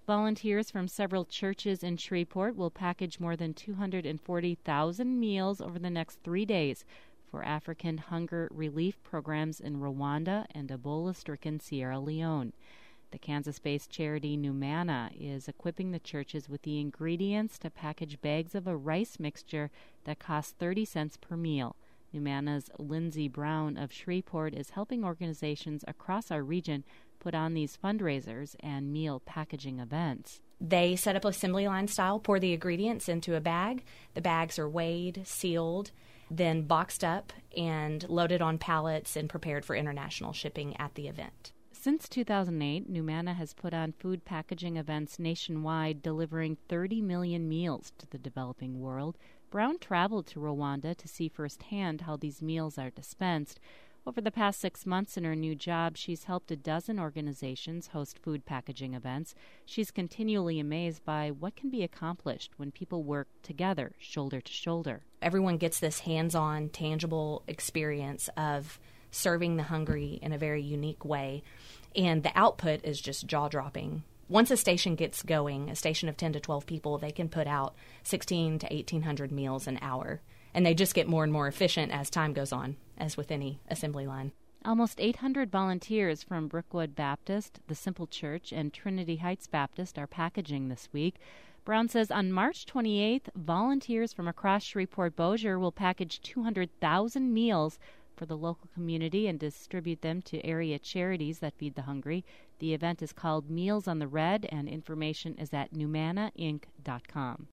Volunteers from several churches in Shreveport will package more than 240,000 meals over the next 3 days for African hunger relief programs in Rwanda and Ebola-stricken Sierra Leone. The Kansas-based charity Numana is equipping the churches with the ingredients to package bags of a rice mixture that costs 30 cents per meal. Numana's Lindsay Brown of Shreveport is helping organizations across our region put on these fundraisers and meal packaging events. They set up assembly line style, pour the ingredients into a bag. The bags are weighed, sealed, then boxed up and loaded on pallets and prepared for international shipping at the event. Since 2008, Numana has put on food packaging events nationwide, delivering 30 million meals to the developing world. Brown traveled to Rwanda to see firsthand how these meals are dispensed. Over the past 6 months in her new job, she's helped a dozen organizations host food packaging events. She's continually amazed by what can be accomplished when people work together, shoulder to shoulder. Everyone gets this hands-on, tangible experience of serving the hungry in a very unique way, and the output is just jaw-dropping. Once a station gets going, a station of 10 to 12 people, they can put out 1,600 to 1,800 meals an hour, and they just get more and more efficient as time goes on, as with any assembly line. Almost 800 volunteers from Brookwood Baptist, the Simple Church, and Trinity Heights Baptist are packaging this week. Brown says on March 28th, volunteers from across Shreveport-Bossier will package 200,000 meals for the local community and distribute them to area charities that feed the hungry. The event is called Meals on the Red, and information is at numanainc.com.